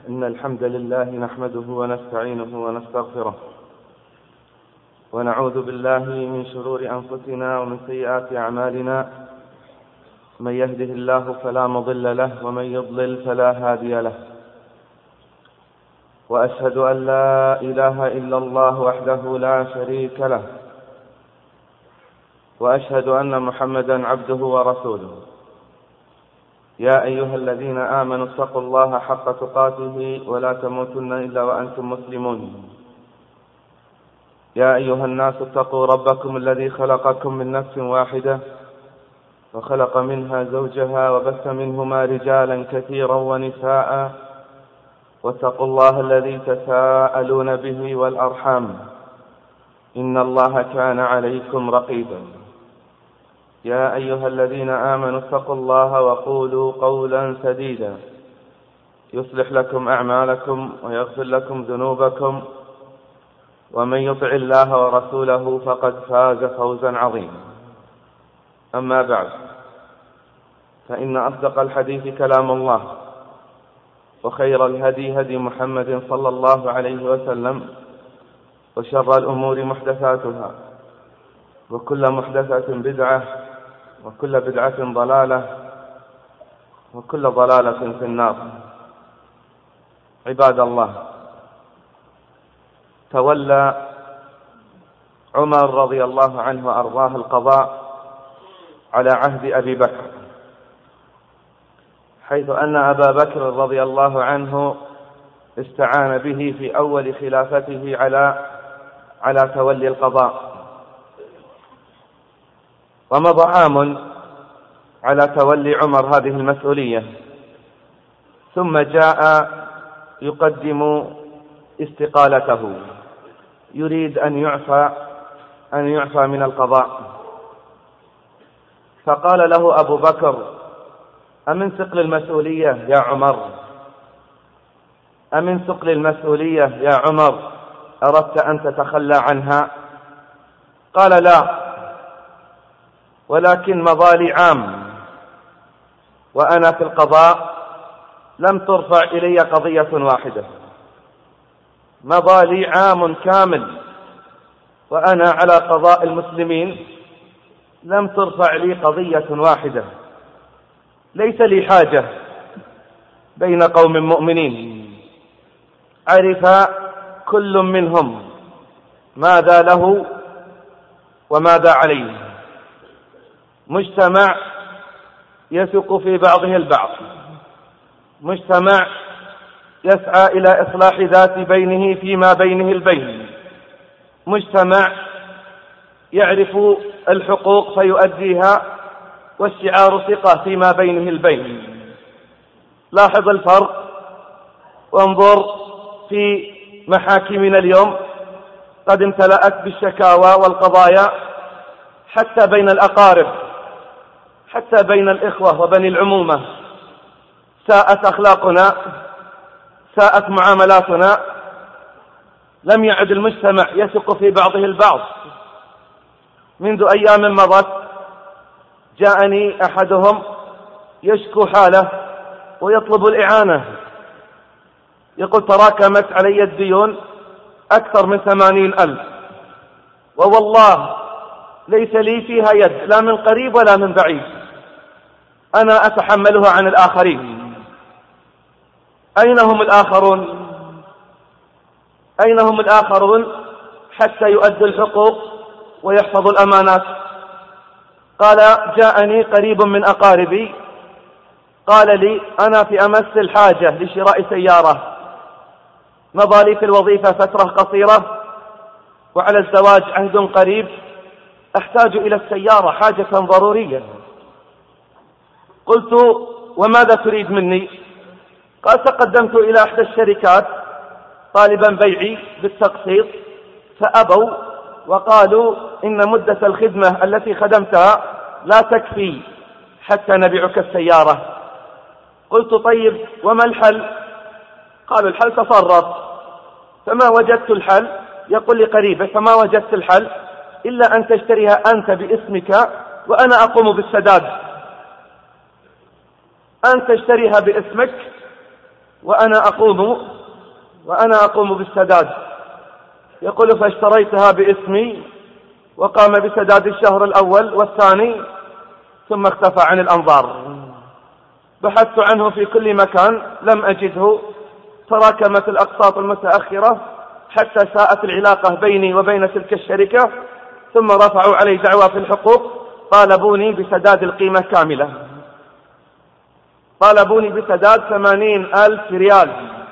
إن الحمد لله نحمده ونستعينه ونستغفره ونعوذ بالله من شرور أنفسنا ومن سيئات أعمالنا. من يهده الله فلا مضل له ومن يضلل فلا هادي له، وأشهد أن لا إله إلا الله وحده لا شريك له، وأشهد أن محمدا عبده ورسوله. يا أيها الذين آمنوا اتقوا الله حق تقاته ولا تموتن إلا وأنتم مسلمون. يا أيها الناس اتقوا ربكم الذي خلقكم من نفس واحدة وخلق منها زوجها وبث منهما رجالا كثيرا ونساء، واتقوا الله الذي تساءلون به والأرحام إن الله كان عليكم رقيبا. يا أيها الذين آمنوا اتقوا الله وقولوا قولا سديدا يصلح لكم أعمالكم ويغفر لكم ذنوبكم، ومن يطع الله ورسوله فقد فاز فوزا عظيما. أما بعد، فإن أصدق الحديث كلام الله، وخير الهدي هدي محمد صلى الله عليه وسلم، وشر الأمور محدثاتها، وكل محدثة بدعة، وكل بدعة ضلالة، وكل ضلالة في النار. عباد الله، تولى عمر رضي الله عنه وأرضاه القضاء على عهد أبي بكر، حيث أن أبا بكر رضي الله عنه استعان به في أول خلافته على تولي القضاء، ومضى عام على تولي عمر هذه المسؤولية، ثم جاء يقدم استقالته، يريد أن يعفى من القضاء. فقال له أبو بكر: أمن ثقل المسؤولية يا عمر؟ أمن ثقل المسؤولية يا عمر أردت أن تتخلى عنها؟ قال: لا، ولكن مضى لي عام وأنا في القضاء لم ترفع إلي قضية واحدة. مضى لي عام كامل وأنا على قضاء المسلمين لم ترفع لي قضية واحدة. ليس لي حاجة بين قوم مؤمنين عرف كل منهم ماذا له وماذا عليه، مجتمع يثق في بعضه البعض، مجتمع يسعى إلى إصلاح ذات بينه فيما بينه البين، مجتمع يعرف الحقوق فيؤديها، والشعار ثقة فيما بينه البين. لاحظ الفرق وانظر في محاكمنا اليوم، قد امتلأت بالشكاوى والقضايا حتى بين الأقارب، حتى بين الإخوة وبني العمومة. ساءت أخلاقنا، ساءت معاملاتنا، لم يعد المجتمع يثق في بعضه البعض. منذ أيام مضت جاءني أحدهم يشكو حاله ويطلب الإعانة، يقول: تراكمت علي الديون أكثر من 80,000، ووالله ليس لي فيها يد، لا من قريب ولا من بعيد، أنا أتحملها عن الآخرين. أين هم الآخرون؟ أين هم الآخرون حتى يؤدوا الحقوق ويحفظوا الأمانات؟ قال: جاءني قريب من أقاربي قال لي: أنا في أمس الحاجة لشراء سيارة، مضى لي في الوظيفة فترة قصيرة وعلى الزواج عهد قريب، أحتاج إلى السيارة حاجة ضرورية. قلت: وماذا تريد مني؟ قال: تقدمت إلى إحدى الشركات طالبا بيعي بالتقسيط، فأبوا وقالوا إن مدة الخدمة التي خدمتها لا تكفي حتى نبيعك السيارة. قلت: طيب وما الحل؟ قالوا: الحل تصرف. فما وجدت الحل، يقول لي قريبه، فما وجدت الحل إلا أن تشتريها أنت باسمك وأنا أقوم بالسداد. أن تشتريها باسمك وأنا أقوم بالسداد. يقول فاشتريتها باسمي وقام بسداد الشهر الأول والثاني ثم اختفى عن الأنظار. بحثت عنه في كل مكان لم أجده، تراكمت الأقساط المتأخرة حتى ساءت العلاقة بيني وبين تلك الشركة، ثم رفعوا علي دعوى في الحقوق، طالبوني بسداد القيمة كاملة، طالبوني بسداد 80,000 ريال.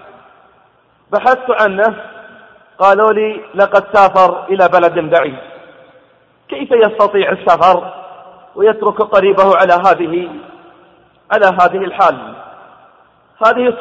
بحثت عنه، قالوا لي لقد سافر إلى بلد بعيد. كيف يستطيع السفر ويترك قريبه على هذه الحال؟ هذه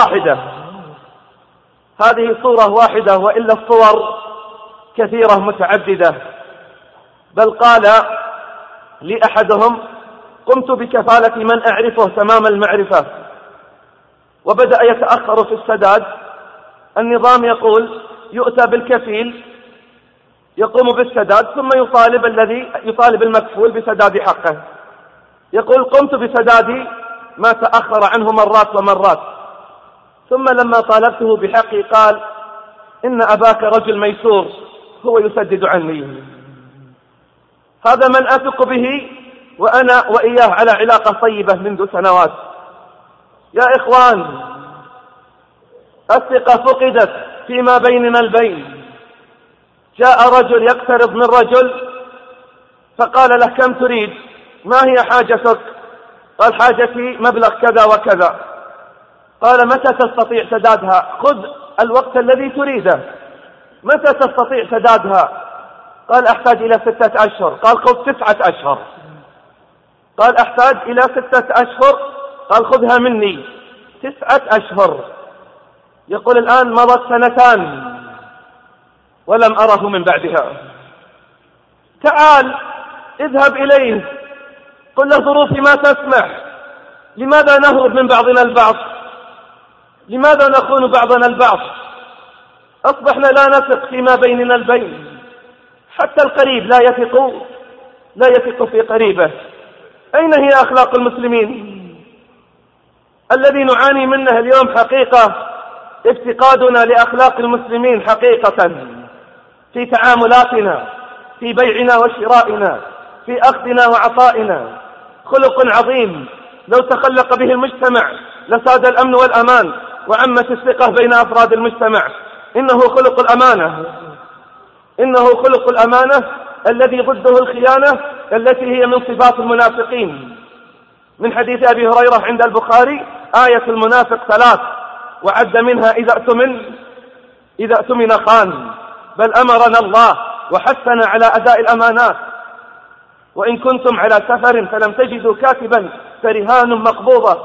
صورة واحدة وإلا الصور كثيرة متعددة. بل قال لي أحدهم قمت بكفالة من أعرفه تمام المعرفة وبدأ يتأخر في السداد. النظام يقول يؤتى بالكفيل يقوم بالسداد ثم يطالب المكفول بسداد حقه. يقول قمت بسداد ما تأخر عنه مرات ومرات، ثم لما طالبته بحقي قال إن أباك رجل ميسور هو يسدد عني. هذا من أثق به وأنا وإياه على علاقة طيبة منذ سنوات. يا إخوان، الثقة فقدت فيما بيننا البين. جاء رجل يقترض من رجل فقال له كم تريد؟ ما هي حاجتك؟ قال حاجتي مبلغ كذا وكذا. قال متى تستطيع سدادها؟ خذ الوقت الذي تريده. متى تستطيع سدادها؟ قال أحتاج إلى 6 أشهر. قال خذ 9 أشهر. قال أحتاج إلى 6 أشهر. قال خذها مني 9 أشهر. يقول الآن مضت 2 سنين ولم أره من بعدها. تعال اذهب إليه، قل له ظروفي ما تسمح. لماذا نهرب من بعضنا البعض؟ لماذا نخون بعضنا البعض؟ أصبحنا لا نثق فيما بيننا البين. حتى القريب لا يثق في قريبه. أين هي أخلاق المسلمين؟ الذي نعاني منه اليوم حقيقة افتقادنا لأخلاق المسلمين حقيقة في تعاملاتنا، في بيعنا وشرائنا، في أخذنا وعطائنا. خلق عظيم لو تخلق به المجتمع لساد الأمن والأمان وعمت الثقة بين أفراد المجتمع. إنه خلق الأمانة الذي ضده الخيانة التي هي من صفات المنافقين. من حديث أبي هريرة عند البخاري آية المنافق 3 وعد منها إذا اؤتمن خان. بل أمرنا الله وحثنا على أداء الأمانات. وإن كنتم على سفر فلم تجدوا كاتبا فرهان مقبوضة.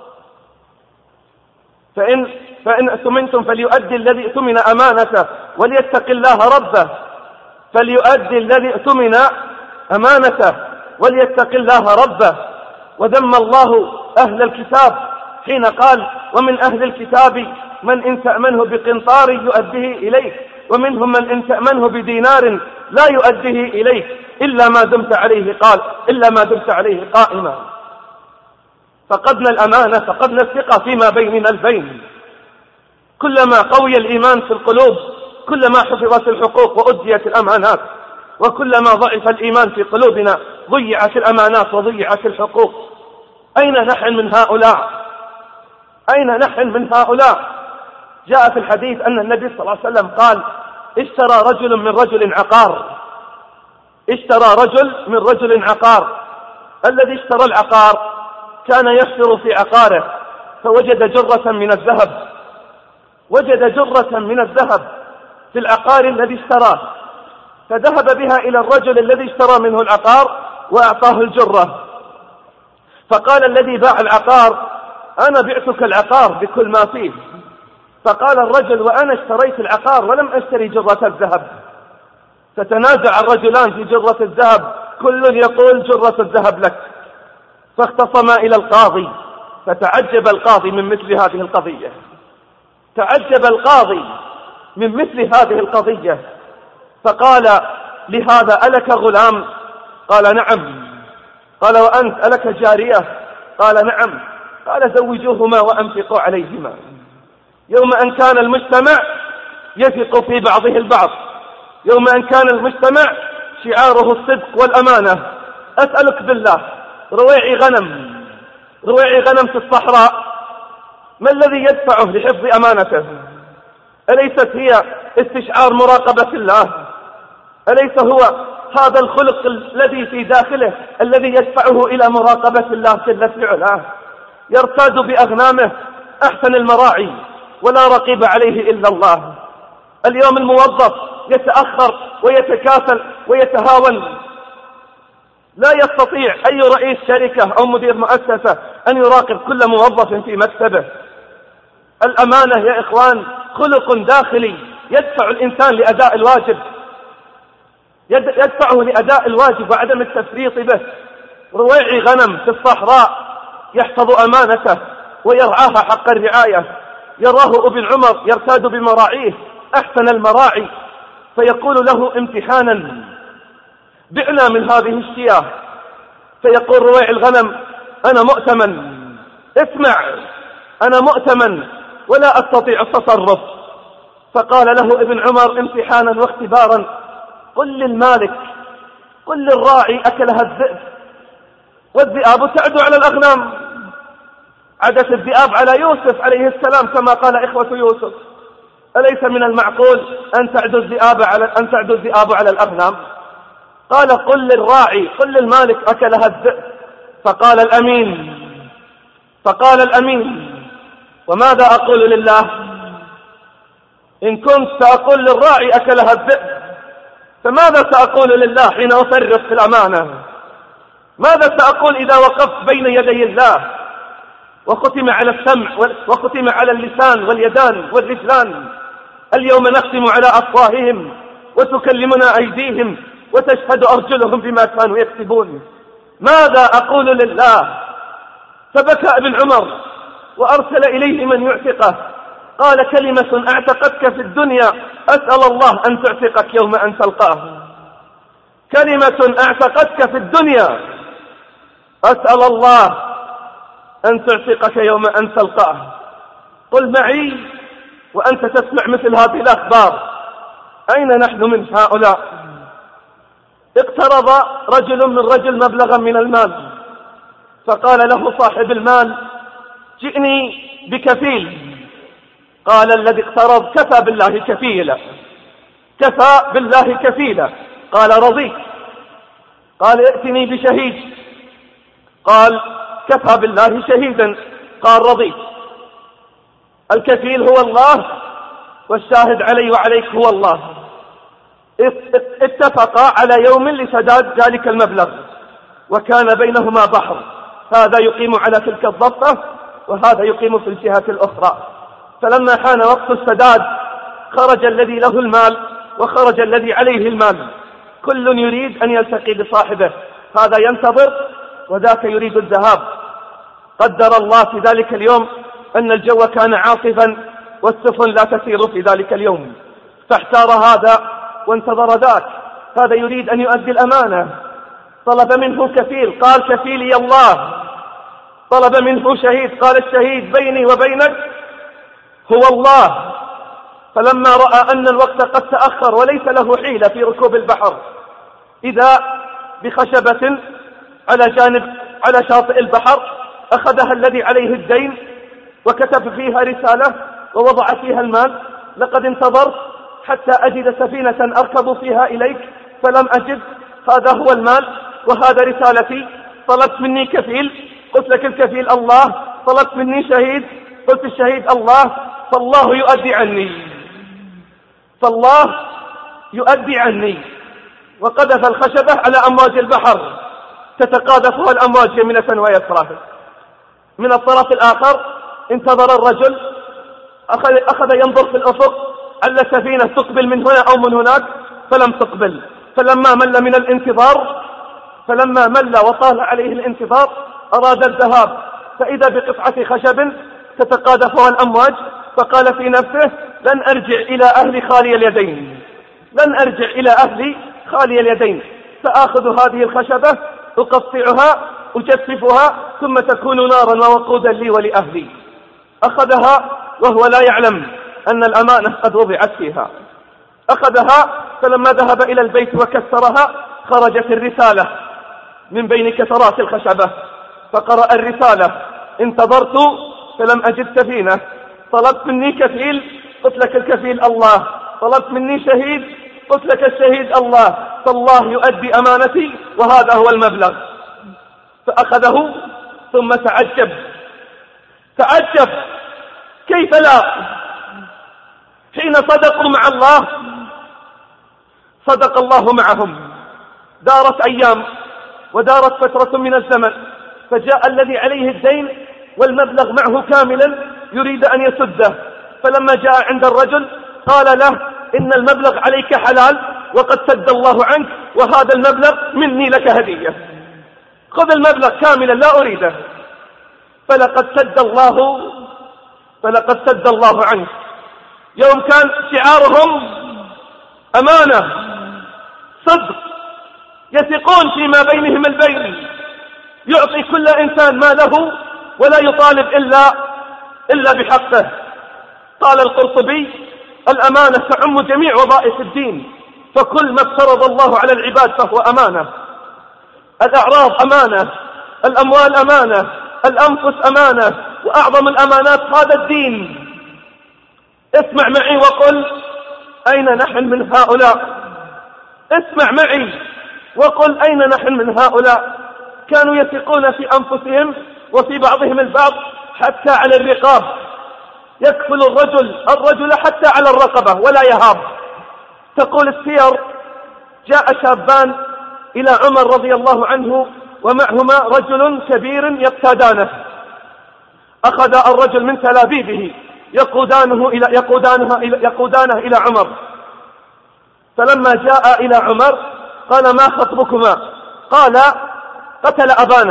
فإن اؤتمنتم فليؤدي الذي اؤتمن أمانته وليتق الله ربه. فليؤدي الذي اؤتمن أمانته وليتق الله ربه. وذم الله أهل الكتاب حين قال ومن أهل الكتاب من إن تأمنه بقنطار يؤديه إليك ومنهم من إن تأمنه بدينار لا يؤديه إليك إلا ما دمت عليه قائما. فقدنا الأمانة، فقدنا الثقة فيما بيننا البين. كلما قوي الإيمان في القلوب كلما حفظت الحقوق وأديت الأمانات، وكلما ضعف الإيمان في قلوبنا ضيعت الأمانات وضيعت الحقوق. أين نحن من هؤلاء؟ جاء في الحديث أن النبي صلى الله عليه وسلم قال اشترى رجل من رجل عقار. الذي اشترى العقار كان يحفر في عقاره فوجد جرة من الذهب في العقار الذي اشتراه، فذهب بها إلى الرجل الذي اشترى منه العقار وأعطاه الجرة. فقال الذي باع العقار أنا بعتك العقار بكل ما فيه. فقال الرجل وأنا اشتريت العقار ولم أشتري جرة الذهب. فتنازع الرجلان في جرة الذهب، كل يقول جرة الذهب لك. فاختصما إلى القاضي، فتعجب القاضي من مثل هذه القضية. فقال لهذا ألك غلام؟ قال نعم. قال وأنت ألك جارية؟ قال نعم. قال زوجوهما وأنفقوا عليهما. يوم أن كان المجتمع يثق في بعضه البعض، يوم أن كان المجتمع شعاره الصدق والأمانة. أسألك بالله، رويعي غنم في الصحراء، ما الذي يدفعه لحفظ أمانته؟ أليست هي استشعار مراقبة الله؟ أليس هو هذا الخلق الذي في داخله الذي يدفعه إلى مراقبة الله جل في علاه؟ يرتاد بأغنامه أحسن المراعي ولا رقيب عليه إلا الله. اليوم الموظف يتأخر ويتكاسل ويتهاون، لا يستطيع أي رئيس شركة أو مدير مؤسسة أن يراقب كل موظف في مكتبه. الأمانة يا إخوان خلق داخلي يدفع الإنسان لأداء الواجب، يدفعه لأداء الواجب وعدم التفريط به. رويعي غنم في الصحراء يحفظ أمانته ويرعاها حق الرعاية. يراه ابن عمر يرتاد بمراعيه أحسن المراعي، فيقول له امتحانا: بعنا من هذه الشياه. فيقول رويعي الغنم: أنا مؤتمن، اسمع، أنا مؤتمن ولا أستطيع التصرف. فقال له ابن عمر امتحانا واختبارا: قل للمالك، قل للراعي أكلها الذئب والذئاب تعدو على الأغنام. عدت الذئاب على يوسف عليه السلام كما قال إخوة يوسف. أليس من المعقول أن تعدو الذئاب على الأغنام؟ قال: قل للراعي، قل للمالك أكلها الذئب. فقال الأمين: وماذا أقول لله؟ إن كنت سأقول للراعي أكلها الذئب، فماذا سأقول لله حين أفرط في الأمانة؟ ماذا سأقول إذا وقفت بين يدي الله وختم على السمع وختم على اللسان واليدان والرجلان؟ اليوم نختم على أفواههم وتكلمنا أيديهم وتشهد أرجلهم بما كانوا يكسبون. ماذا أقول لله؟ فبكى ابن عمر وأرسل إليه من يعتقه. قال: كلمة أعتقتك في الدنيا أسأل الله أن تعتقك يوم أن تلقاه. كلمة أعتقتك في الدنيا أسأل الله أن تعتقك يوم أن تلقاه. قل معي وأنت تسمع مثل هذه الأخبار: أين نحن من هؤلاء؟ اقترض رجل من رجل مبلغا من المال، فقال له صاحب المال: جئني بكفيل. قال الذي اقترض: كفى بالله كفيلا، كفى بالله كفيلا. قال: رضيت. قال: ائتني بشهيد. قال: كفى بالله شهيدا. قال: رضيت. الكفيل هو الله والشاهد علي وعليك هو الله. اتفقا على يوم لسداد ذلك المبلغ، وكان بينهما بحر، هذا يقيم على تلك الضفة وهذا يقيم في الجهة الأخرى. فلما حان وقت السداد خرج الذي له المال وخرج الذي عليه المال، كل يريد أن يلتقي بصاحبه، هذا ينتظر وذاك يريد الذهاب. قدر الله في ذلك اليوم أن الجو كان عاصفا والسفن لا تسير في ذلك اليوم، فاحتار هذا وانتظر ذاك. هذا يريد أن يؤدي الأمانة، طلب منه كفيل، قال: كفيلي الله. طلب منه شهيد، قال: الشهيد بيني وبينك هو الله. فلما رأى أن الوقت قد تأخر وليس له حيلة في ركوب البحر، إذا بخشبة على شاطئ البحر، أخذها الذي عليه الدين وكتب فيها رسالة ووضع فيها المال: لقد انتظرت حتى أجد سفينة أركب فيها إليك فلم أجد، هذا هو المال وهذا رسالتي. طلبت مني كفيل، قلت لك الكفيل الله. طلبت مني شهيد، قلت الشهيد الله. فالله يؤدي عني، فالله يؤدي عني. وقذف الخشبة على أمواج البحر تتقاذفها الأمواج يمنة ويسرى. من الطرف الآخر انتظر الرجل، أخذ ينظر في الأفق على سفينة تقبل من هنا أو من هناك، فلم تقبل. فلما مل وطال عليه الانتظار أراد الذهاب، فإذا بقطعة خشب تتقاذفها الأمواج، فقال في نفسه: لن أرجع إلى أهلي خالي اليدين، لن أرجع إلى أهلي خالي اليدين، فآخذ هذه الخشبة أقطعها أجففها ثم تكون نارا ووقودا لي ولأهلي. أخذها وهو لا يعلم أن الأمانة قد وضعت فيها. أخذها، فلما ذهب إلى البيت وكسرها خرجت الرسالة من بين كسرات الخشبة، فقرأ الرسالة: انتظرت فلم أجد سفينة، طلبت مني كفيل، قلت لك الكفيل الله، طلبت مني شهيد، قلت لك الشهيد الله، فالله يؤدي أمانتي وهذا هو المبلغ. فأخذه ثم تعجب كيف لا، حين صدقوا مع الله صدق الله معهم. دارت أيام ودارت فترة من الزمن، فجاء الذي عليه الدين والمبلغ معه كاملا يريد أن يسده، فلما جاء عند الرجل قال له: إن المبلغ عليك حلال وقد سد الله عنك، وهذا المبلغ مني لك هدية، خذ المبلغ كاملا لا أريده. فلقد سد الله عنك. يوم كان شعارهم أمانة صدق، يثقون فيما بينهم البين، يعطي كل إنسان ما له ولا يطالب إلا بحقه. قال القرطبي: الأمانة تعم جميع وظائف الدين، فكل ما افترض الله على العباد فهو أمانة. الأعراض أمانة، الأموال أمانة، الأنفس أمانة، وأعظم الأمانات هذا الدين. اسمع معي وقل: أين نحن من هؤلاء؟ اسمع معي وقل: أين نحن من هؤلاء؟ كانوا يثقون في أنفسهم وفي بعضهم البعض حتى على الرقاب، يكفل الرجل حتى على الرقبة ولا يهاب. تقول السير: جاء شابان إلى عمر رضي الله عنه ومعهما رجل كبير يقتادانه. أخذ الرجل من تلابيبه يقودانه إلى عمر. فلما جاء إلى عمر قال: ما خطبكما؟ قال: قتل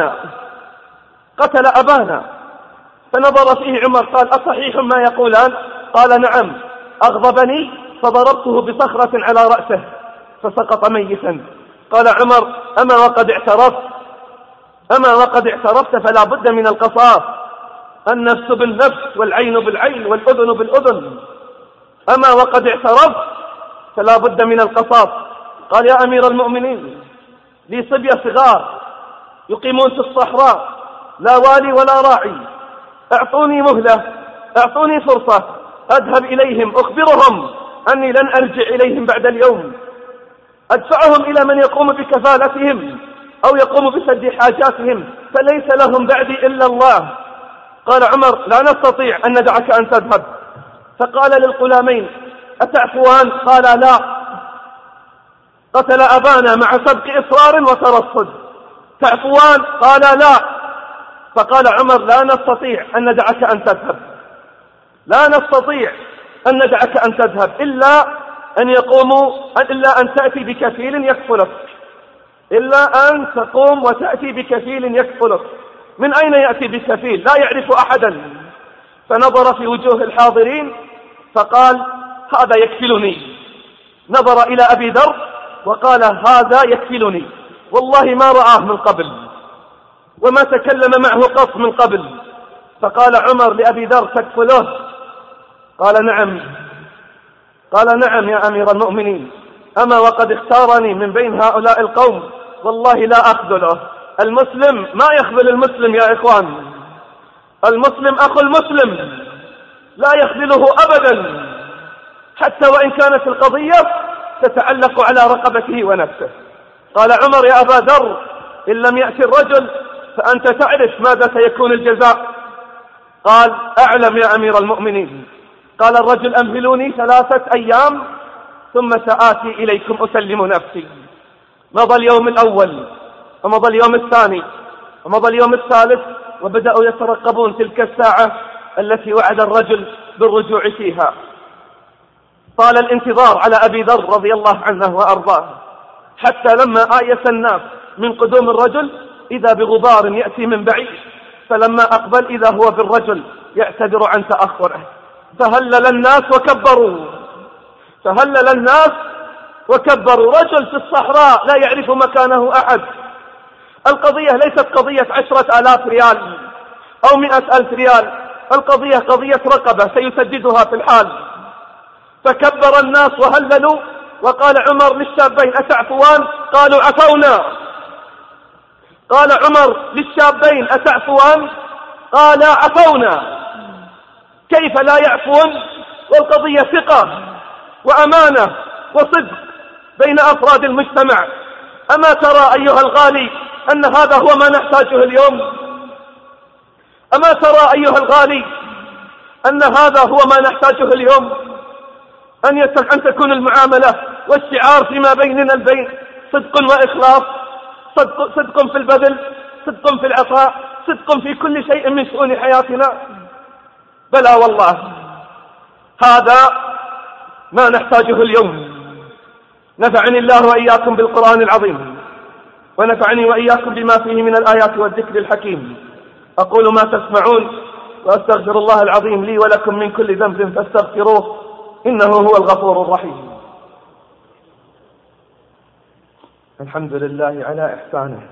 أبانا. فنظر فيه عمر قال: أصحيح ما يقولان؟ قال: نعم. أغضبني فضربته بصخرة على رأسه فسقط ميتا. قال عمر: أما وقد اعترفت فلا بد من القصاص، النفس بالنفس والعين بالعين والأذن بالأذن. أما وقد اعترفت فلا بد من القصاص. قال: يا أمير المؤمنين، لي صبية صغار يقيمون في الصحراء، لا والي ولا راعي، اعطوني مهلة، اعطوني فرصة أذهب إليهم أخبرهم أني لن أرجع إليهم بعد اليوم، أدفعهم إلى من يقوم بكفالتهم أو يقوم بسد حاجاتهم، فليس لهم بعدي إلا الله. قال عمر: لا نستطيع أن ندعك أن تذهب. فقال للغلامين: أتعفوان؟ قال: لا، قتل أبانا مع سبق إصرار وترصد. تعفوان؟ قال: لا. فقال عمر: لا نستطيع أن ندعك أن تذهب إلا أن تأتي بكفيل يكفلك، إلا أن تقوم وتأتي بكفيل يكفلك. من أين يأتي بكفيل؟ لا يعرف أحدا. فنظر في وجوه الحاضرين فقال: هذا يكفلني. نظر إلى أبي ذر وقال: هذا يكفلني، والله ما رآه من قبل وما تكلم معه قط من قبل. فقال عمر لأبي ذر: تكفله؟ قال: نعم يا أمير المؤمنين، أما وقد اختارني من بين هؤلاء القوم، والله لا أخذله. المسلم ما يخذل المسلم يا إخوان، المسلم أخو المسلم لا يخذله أبدا، حتى وإن كانت القضية تتعلق على رقبته ونفسه. قال عمر: يا أبا ذر، إن لم يأتي الرجل فأنت تعرف ماذا سيكون الجزاء. قال: أعلم يا أمير المؤمنين. قال الرجل: أمهلوني 3 أيام ثم سآتي إليكم أسلم نفسي. مضى اليوم الأول ومضى اليوم الثاني ومضى اليوم الثالث، وبدأوا يترقبون تلك الساعة التي وعد الرجل بالرجوع فيها. طال الانتظار على أبي ذر رضي الله عنه وأرضاه، حتى لما آيس الناس من قدوم الرجل إذا بغبار يأتي من بعيد، فلما أقبل إذا هو بالرجل يعتذر عن تأخره. فهلل الناس وكبروا. رجل في الصحراء لا يعرف مكانه أحد. القضية ليست قضية 10,000 ريال أو 100,000 ريال القضية قضية رقبة سيسددها في الحال. فكبر الناس وهللوا، وقال عمر للشابين: أتعفوان؟ قالوا: عفونا. قال عمر للشابين: أتعفوان؟ قال: عفونا. كيف لا يعفون والقضية ثقة وأمانة وصدق بين أفراد المجتمع؟ أما ترى أيها الغالي أن هذا هو ما نحتاجه اليوم؟ أما ترى أيها الغالي أن هذا هو ما نحتاجه اليوم؟ أن تكون المعاملة والشعار فيما بيننا البين صدق وإخلاص، صدق في البذل، صدق في العطاء، صدق في كل شيء من شؤون حياتنا. بلى والله، هذا ما نحتاجه اليوم. نفعني الله وإياكم بالقرآن العظيم، ونفعني وإياكم بما فيه من الآيات والذكر الحكيم. أقول ما تسمعون، وأستغفر الله العظيم لي ولكم من كل ذنب فاستغفروه، إنه هو الغفور الرحيم. الحمد لله على إحسانه،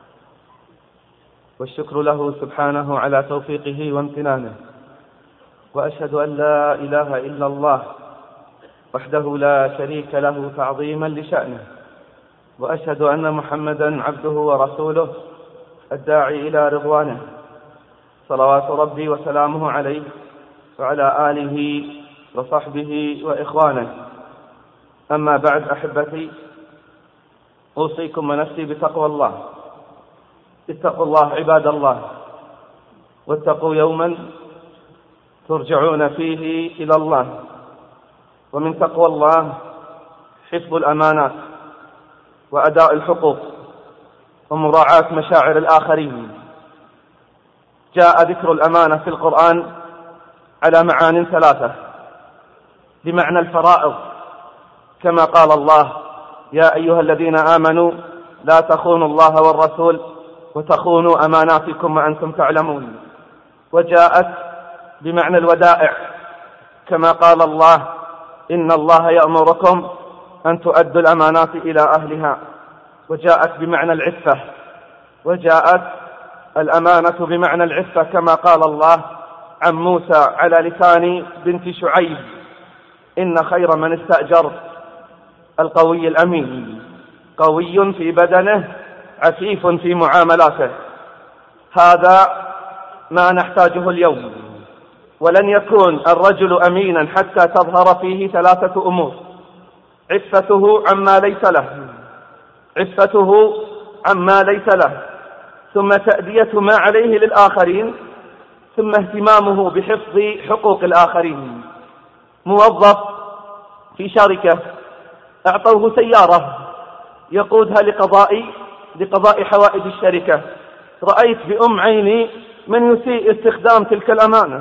والشكر له سبحانه على توفيقه وامتنانه، وأشهد أن لا إله إلا الله وحده لا شريك له تعظيما لشأنه، وأشهد أن محمدا عبده ورسوله الداعي إلى رضوانه، صلوات ربي وسلامه عليه وعلى آله وصحبه وإخوانه. أما بعد، أحبتي، أوصيكم ونفسي بتقوى الله. اتقوا الله عباد الله، واتقوا يوما ترجعون فيه إلى الله. ومن تقوى الله حفظ الأمانات وأداء الحقوق ومراعاة مشاعر الآخرين. جاء ذكر الأمانة في القرآن على معان ثلاثة: بمعنى الفرائض، كما قال الله: يا أيها الذين آمنوا لا تخونوا الله والرسول وتخونوا أماناتكم وأنتم تعلمون. وجاءت بمعنى الودائع، كما قال الله: إن الله يأمركم أن تؤدوا الأمانات إلى أهلها. وجاءت بمعنى العفة، وجاءت الأمانة بمعنى العفة، كما قال الله عن موسى على لسان بنت شعيب: إن خير من استأجر القوي الأمين، قوي في بدنه عفيف في معاملاته. هذا ما نحتاجه اليوم. ولن يكون الرجل أمينا حتى تظهر فيه ثلاثة أمور: عفته عما ليس له، عفته عما ليس له، ثم تأدية ما عليه للآخرين، ثم اهتمامه بحفظ حقوق الآخرين. موظف في شركة أعطوه سيارة يقودها لقضاء حوائج الشركة. رأيت بأم عيني من يسيء استخدام تلك الأمانة،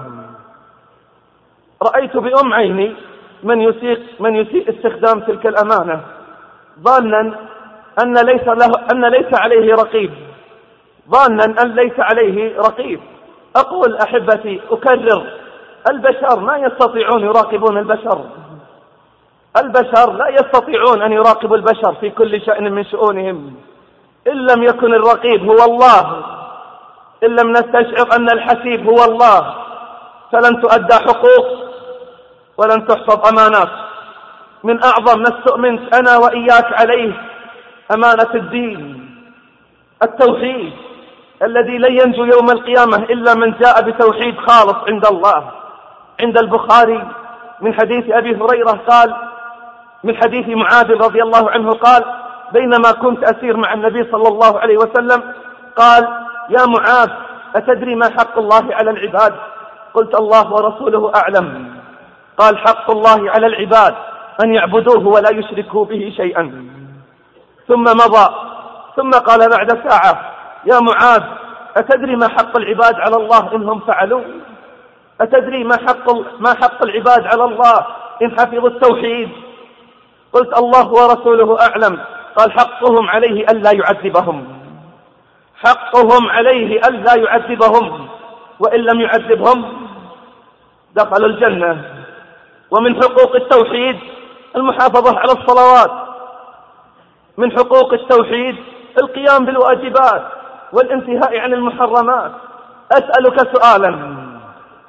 رأيت بأم عيني من يسيء استخدام تلك الأمانة، ظانا أن ليس عليه رقيب، ظانا أن ليس عليه رقيب. أقول أحبتي، أكرر: البشر ما يستطيعون يراقبون البشر، البشر لا يستطيعون أن يراقبوا البشر في كل شأن من شؤونهم. إن لم يكن الرقيب هو الله، إن لم نستشعر أن الحسيب هو الله، فلن تؤدى حقوق ولن تحفظ أمانات. من أعظم ما استؤمنت أنا وإياك عليه أمانة الدين، التوحيد الذي لن ينجو يوم القيامة إلا من جاء بتوحيد خالص عند الله. عند البخاري من حديث أبي هريرة قال، من حديث معاذ رضي الله عنه قال: بينما كنت أسير مع النبي صلى الله عليه وسلم قال: يا معاذ، أتدري ما حق الله على العباد؟ قلت: الله ورسوله أعلم. قال: حق الله على العباد أن يعبدوه ولا يشركوا به شيئا. ثم مضى، ثم قال بعد ساعة: يا معاذ، أتدري ما حق العباد على الله إنهم فعلوا؟ أتدري ما حق العباد على الله إن حفظوا التوحيد؟ قلت: الله ورسوله أعلم. قال: حقهم عليه ألا يعذبهم، حقهم عليه ألا يعذبهم، وإن لم يعذبهم دخلوا الجنة. ومن حقوق التوحيد المحافظة على الصلوات، من حقوق التوحيد القيام بالواجبات والانتهاء عن المحرمات. أسألك سؤالا: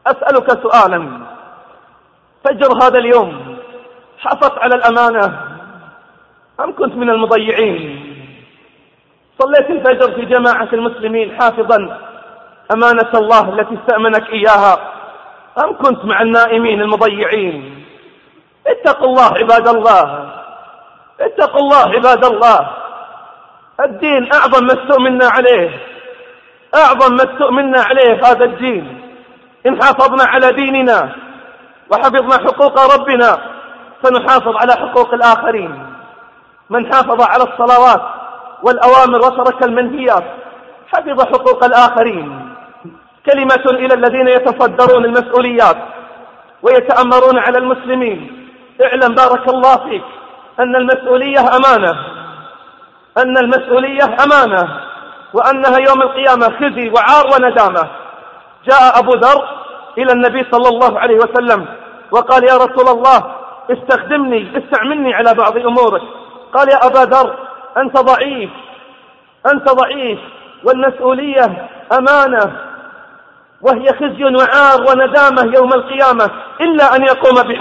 أسألك سؤالا، فجر هذا اليوم حافظت على الأمانة أم كنت من المضيعين؟ صليت الفجر في جماعة المسلمين حافظا أمانة الله التي استأمنك إياها أم كنت مع النائمين المضيعين؟ اتقوا الله عباد الله، اتقوا الله عباد الله. الدين أعظم ما استؤمنا عليه، أعظم ما استؤمنا عليه هذا الدين. إن حافظنا على ديننا وحفظنا حقوق ربنا سنحافظ على حقوق الآخرين. من حافظ على الصلوات والأوامر وترك المنهيات حفظ حقوق الآخرين. كلمة إلى الذين يتصدرون المسؤوليات ويتأمرون على المسلمين: اعلم بارك الله فيك أن المسؤولية أمانة، أن المسؤولية أمانة، وأنها يوم القيامة خزي وعار وندامة. جاء أبو ذر إلى النبي صلى الله عليه وسلم وقال: يا رسول الله استعملني على بعض أمورك. قال: يا أبا ذر أنت ضعيف والمسؤولية أمانة وهي خزي وعار وندامة يوم القيامة إلا أن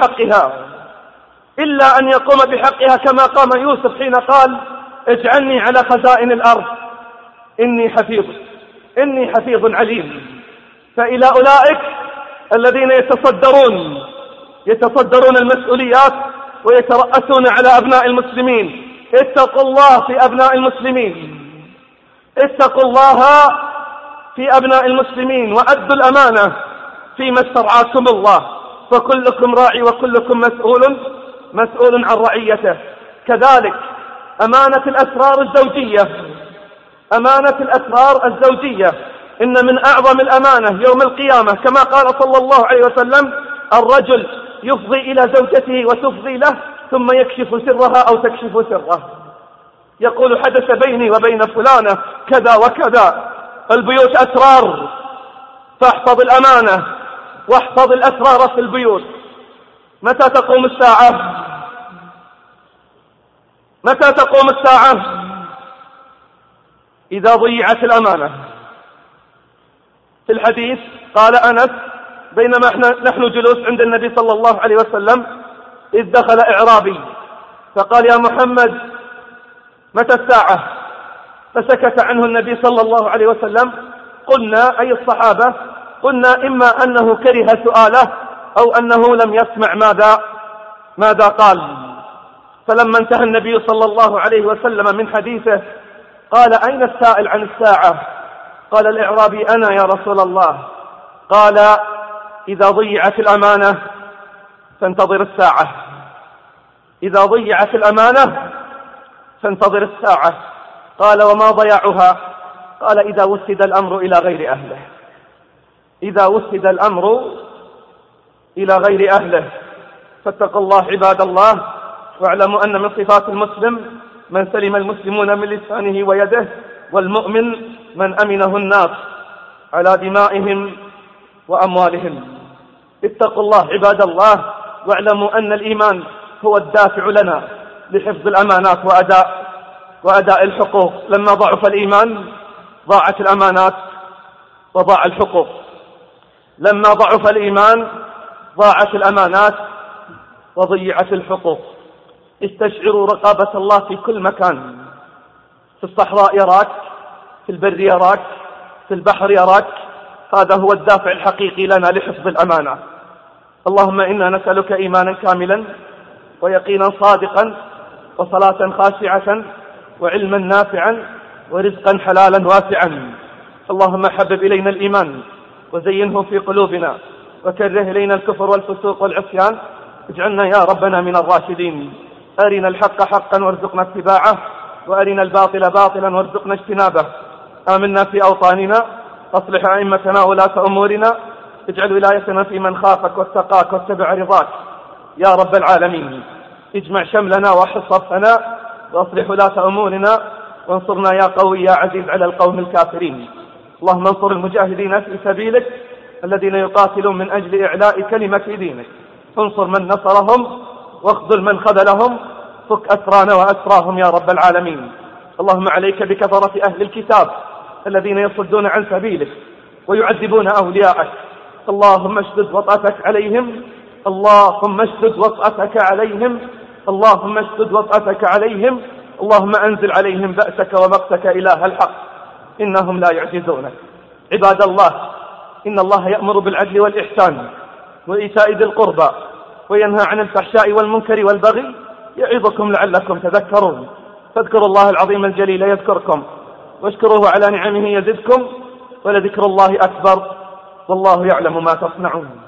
يقوم بحقها كما قام يوسف حين قال: اجعلني على خزائن الأرض إني حفيظ عليم. فإلى أولئك الذين يتصدرون المسؤوليات ويترأسون على أبناء المسلمين: اتقوا الله في أبناء المسلمين، اتقوا الله في أبناء المسلمين، وأدوا الأمانة فيما استرعاكم الله، فكلكم راعي وكلكم مسؤول عن رعيته. كذلك أمانة الأسرار الزوجية إن من أعظم الأمانة يوم القيامة كما قال صلى الله عليه وسلم: الرجل يفضي إلى زوجته وتفضي له ثم يكشف سرها أو تكشف سره، يقول: حدث بيني وبين فلانة كذا وكذا. البيوت أسرار، فاحفظ الأمانة واحفظ الأسرار في البيوت. متى تقوم الساعة؟ إذا ضيعت الأمانة. في الحديث قال أنس: بينما نحن جلوس عند النبي صلى الله عليه وسلم إذ دخل إعرابي فقال: يا محمد متى الساعة؟ فسكت عنه النبي صلى الله عليه وسلم. قلنا أي الصحابة قلنا إما أنه كره سؤاله أو أنه لم يسمع ماذا قال. فلما انتهى النبي صلى الله عليه وسلم من حديثه قال: أين السائل عن الساعة؟ قال الإعرابي: أنا يا رسول الله. قال: إذا ضيعت الأمانة فانتظر الساعة، إذا ضيعت الأمانة فانتظر الساعة. قال: وما ضياعها؟ قال: إذا وسد الأمر إلى غير أهله، إذا وسد الأمر إلى غير أهله. فاتقوا الله عباد الله، واعلموا أن من صفات المسلم من سلم المسلمون من لسانه ويده، والمؤمن من أمنه الناس على دمائهم وأموالهم. اتقوا الله عباد الله، واعلموا أن الإيمان هو الدافع لنا لحفظ الأمانات وأداء الحقوق. لما ضعف الإيمان ضاعت الأمانات وضاع الحقوق، لما ضعف الإيمان ضاعت الأمانات وضيعت الحقوق. استشعروا رقابة الله في كل مكان، في الصحراء يراك، في البر يراك، في البحر يراك. هذا هو الدافع الحقيقي لنا لحفظ الأمانة. اللهم إنا نسألك إيمانا كاملا ويقينا صادقا وصلاة خاشعة وعلما نافعا ورزقا حلالا واسعا. اللهم حبب إلينا الإيمان وزينه في قلوبنا وكره إلينا الكفر والفسوق والعصيان. اجعلنا يا ربنا من الراشدين. أرنا الحق حقا وارزقنا اتباعه، وأرنا الباطل باطلا وارزقنا اجتنابه. آمنا في أوطاننا، أصلح أئمتنا ولاة أمورنا، اجعل ولايتنا في من خافك واتقاك واتبع رضاك يا رب العالمين. اجمع شملنا وأحص صفنا وأصلح ولاة أمورنا، وانصرنا يا قوي يا عزيز على القوم الكافرين. اللهم انصر المجاهدين في سبيلك الذين يقاتلون من أجل إعلاء كلمة دينك. انصر من نصرهم واخذل من خذلهم، فك أسرانا وأسراهم يا رب العالمين. اللهم عليك بكفرة أهل الكتاب الذين يصدون عن سبيلك ويعذبون أولياءك. اللهم اشدد وطأتك عليهم، اللهم اشدد وطأتك عليهم، اللهم اشدد وطأتك عليهم، اللهم أنزل عليهم بأسك ومقتك إله الحق، إنهم لا يعجزونك. عباد الله، إن الله يأمر بالعدل والإحسان وإيتاء ذي القربى وينهى عن الفحشاء والمنكر والبغي، يعظكم لعلكم تذكرون. فاذكروا الله العظيم الجليل يذكركم، واشكروه على نعمه يزدكم، ولذكر الله أكبر، والله يعلم ما تصنعون.